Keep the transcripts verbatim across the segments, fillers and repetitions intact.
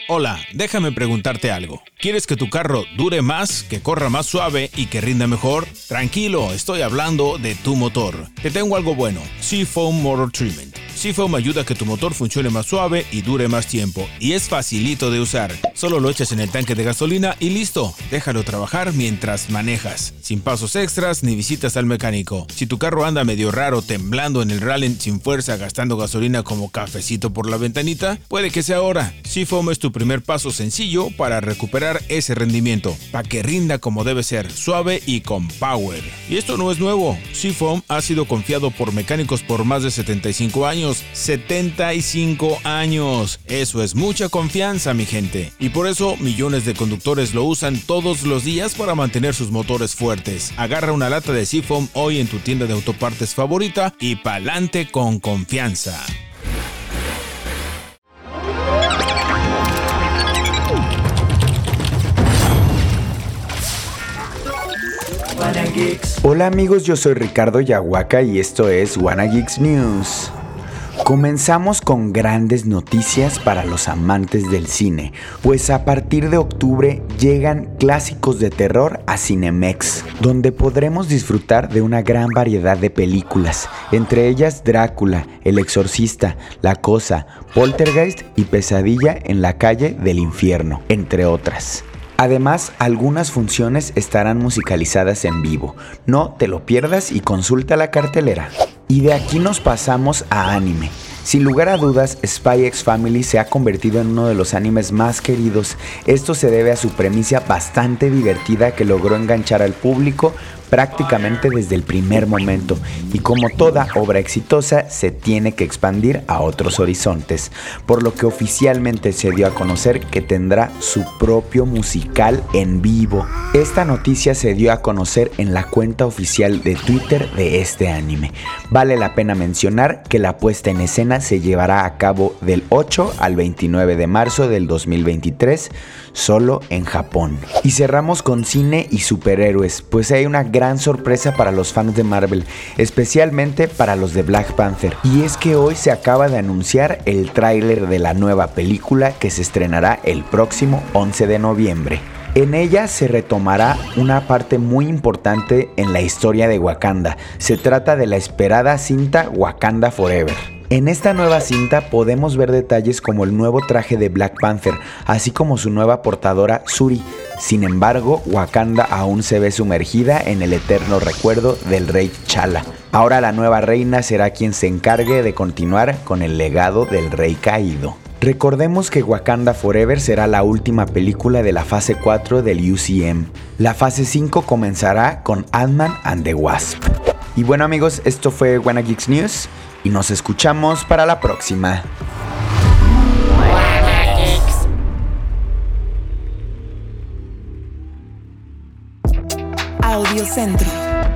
Hola, déjame preguntarte algo. ¿Quieres que tu carro dure más, que corra más suave y que rinda mejor? Tranquilo, estoy hablando de tu motor. Te tengo algo bueno, Seafoam Motor Treatment. Seafoam ayuda a que tu motor funcione más suave y dure más tiempo. Y es facilito de usar. Solo lo echas en el tanque de gasolina y listo. Déjalo trabajar mientras manejas. Sin pasos extras ni visitas al mecánico. Si tu carro anda medio raro, temblando en el rally sin fuerza, gastando gasolina como cafecito por la ventanita, puede que sea ahora. Seafoam es tu primer paso sencillo para recuperar ese rendimiento. Para que rinda como debe ser, suave y con power. Y esto no es nuevo. Seafoam ha sido confiado por mecánicos por más de setenta y cinco años. setenta y cinco años. Eso es mucha confianza, mi gente. Y por eso millones de conductores lo usan todos los días para mantener sus motores fuertes. Agarra una lata de Seafoam hoy en tu tienda de autopartes favorita y pa'lante con confianza. Hola amigos, yo soy Ricardo Yahuaca y esto es Wanna Geeks News. Comenzamos con grandes noticias para los amantes del cine, pues a partir de octubre llegan clásicos de terror a Cinemex, donde podremos disfrutar de una gran variedad de películas, entre ellas Drácula, El Exorcista, La Cosa, Poltergeist y Pesadilla en la calle del infierno, entre otras. Además, algunas funciones estarán musicalizadas en vivo. No te lo pierdas y consulta la cartelera. Y de aquí nos pasamos a anime. Sin lugar a dudas, Spy X Family se ha convertido en uno de los animes más queridos. Esto se debe a su premisa bastante divertida que logró enganchar al público prácticamente desde el primer momento, y como toda obra exitosa se tiene que expandir a otros horizontes, por lo que oficialmente se dio a conocer que tendrá su propio musical en vivo. Esta noticia se dio a conocer en la cuenta oficial de Twitter de este anime. Vale la pena mencionar que la puesta en escena se llevará a cabo del ocho al veintinueve de marzo del dos mil veintitrés, solo en Japón. Y cerramos con cine y superhéroes, pues hay una gran sorpresa para los fans de Marvel, especialmente para los de Black Panther. Y es que hoy se acaba de anunciar el tráiler de la nueva película que se estrenará el próximo once de noviembre. En ella se retomará una parte muy importante en la historia de Wakanda. Se trata de la esperada cinta Wakanda Forever. En esta nueva cinta podemos ver detalles como el nuevo traje de Black Panther, así como su nueva portadora Shuri. Sin embargo, Wakanda aún se ve sumergida en el eterno recuerdo del rey T'Challa. Ahora la nueva reina será quien se encargue de continuar con el legado del rey caído. Recordemos que Wakanda Forever será la última película de la fase cuatro del U C M. La fase cinco comenzará con Ant-Man and the Wasp. Y bueno amigos, esto fue Wanna Geeks News y nos escuchamos para la próxima. Audio Centro.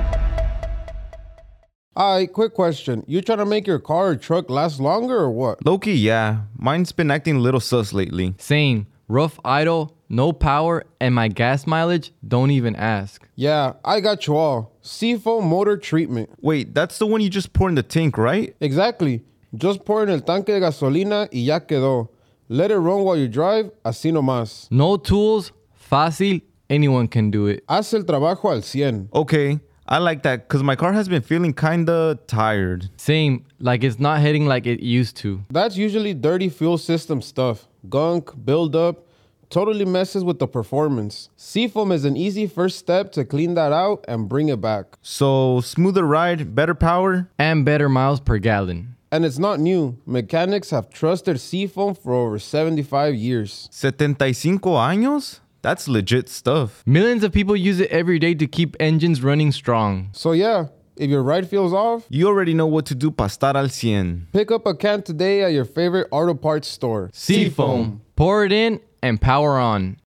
Hi, quick question. You trying to make your car or truck last longer or what? Low-key, yeah. Mine's been acting a little sus lately. Same. Rough idle, no power, and my gas mileage, don't even ask. Yeah, I got you all. Seafoam Motor Treatment. Wait, that's the one you just pour in the tank, right? Exactly. Just pour en el tanque de gasolina y ya quedó. Let it run while you drive, así nomás. No tools, fácil, anyone can do it. Haz el trabajo al cien. Okay, I like that because my car has been feeling kinda tired. Same, like it's not hitting like it used to. That's usually dirty fuel system stuff. Gunk, buildup, totally messes with the performance. Seafoam is an easy first step to clean that out and bring it back. So, smoother ride, better power? And better miles per gallon. And it's not new. Mechanics have trusted Seafoam for over seventy-five years. setenta y cinco años? That's legit stuff. Millions of people use it every day to keep engines running strong. So yeah, if your ride feels off, you already know what to do para estar al cien. Pick up a can today at your favorite auto parts store. Seafoam. Pour it in and power on.